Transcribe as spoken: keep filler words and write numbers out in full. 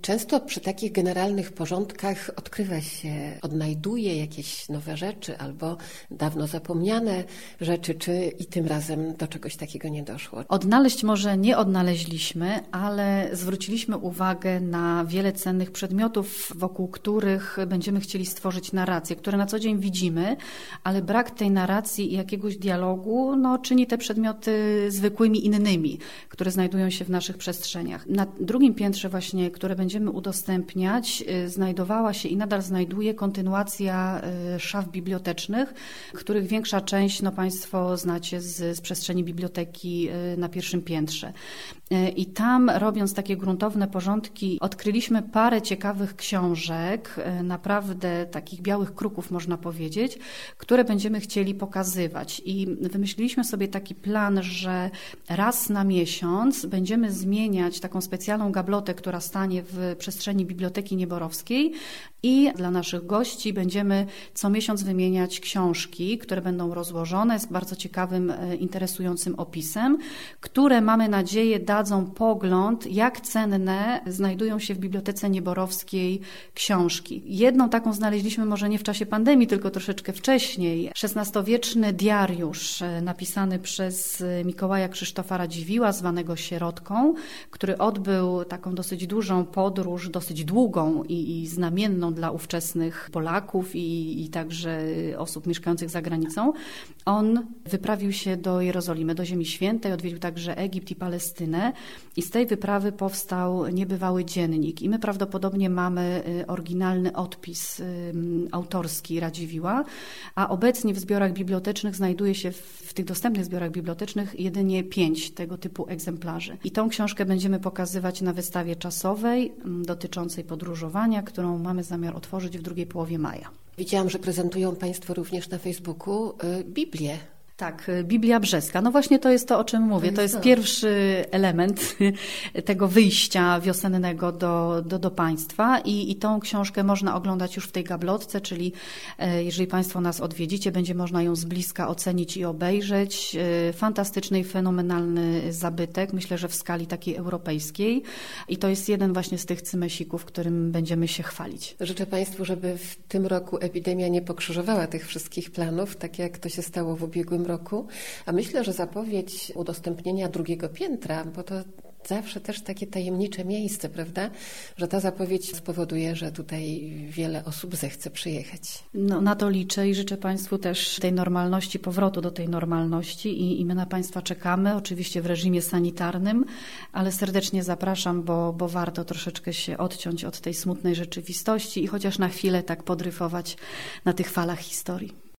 Często przy takich generalnych porządkach odkrywa się, odnajduje jakieś nowe rzeczy albo dawno zapomniane rzeczy, czy i tym razem do czegoś takiego nie doszło? Odnaleźć może nie odnaleźliśmy, ale zwróciliśmy uwagę na wiele cennych przedmiotów, wokół których będziemy chcieli stworzyć narrację, które na co dzień widzimy, ale brak tej narracji i jakiegoś dialogu no, czyni te przedmioty zwykłymi innymi, które znajdują się w naszych przestrzeniach. Na drugim piętrze właśnie, które będziemy udostępniać, znajdowała się i nadal znajduje kontynuacja szaf bibliotecznych, których większa część no, Państwo znacie z, z przestrzeni biblioteki na pierwszym piętrze. I tam, robiąc takie gruntowne porządki, odkryliśmy parę ciekawych książek, naprawdę takich białych kruków można powiedzieć, które będziemy chcieli pokazywać. I wymyśliliśmy sobie taki plan, że raz na miesiąc będziemy zmieniać taką specjalną gablotę, która stanie w przestrzeni Biblioteki Nieborowskiej i dla naszych gości będziemy co miesiąc wymieniać książki, które będą rozłożone z bardzo ciekawym, interesującym opisem, które mamy nadzieję dadzą pogląd, jak cenne znajdują się w Bibliotece Nieborowskiej książki. Jedną taką znaleźliśmy może nie w czasie pandemii, tylko troszeczkę wcześniej. szesnastowieczny diariusz napisany przez Mikołaja Krzysztofa Radziwiłła, zwanego Sierotką, który odbył taką dosyć dużą podróż, dosyć długą i, i znamienną dla ówczesnych Polaków i, i także osób mieszkających za granicą. On wyprawił się do Jerozolimy, do Ziemi Świętej, odwiedził także Egipt i Palestynę i z tej wyprawy powstał niebywały dziennik. I my prawdopodobnie mamy oryginalny odpis autorski Radziwiłła, a obecnie w zbiorach bibliotecznych znajduje się w tych dostępnych zbiorach bibliotecznych jedynie pięć tego typu egzemplarzy. I tą książkę będziemy pokazywać na wystawie czasowej dotyczącej podróżowania, którą mamy zamiar otworzyć w drugiej połowie maja. Widziałam, że prezentują Państwo również na Facebooku y, Biblię. Tak, Biblia Brzeska. No właśnie to jest to, o czym mówię. To jest pierwszy element tego wyjścia wiosennego do, do, do Państwa i, i tą książkę można oglądać już w tej gablotce, czyli jeżeli Państwo nas odwiedzicie, będzie można ją z bliska ocenić i obejrzeć. Fantastyczny i fenomenalny zabytek, myślę, że w skali takiej europejskiej i to jest jeden właśnie z tych cymesików, którym będziemy się chwalić. Życzę Państwu, żeby w tym roku epidemia nie pokrzyżowała tych wszystkich planów, tak jak to się stało w ubiegłym roku, a myślę, że zapowiedź udostępnienia drugiego piętra, bo to zawsze też takie tajemnicze miejsce, prawda, że ta zapowiedź spowoduje, że tutaj wiele osób zechce przyjechać. No, na to liczę i życzę Państwu też tej normalności, powrotu do tej normalności i, i my na Państwa czekamy, oczywiście w reżimie sanitarnym, ale serdecznie zapraszam, bo, bo warto troszeczkę się odciąć od tej smutnej rzeczywistości i chociaż na chwilę tak podryfować na tych falach historii.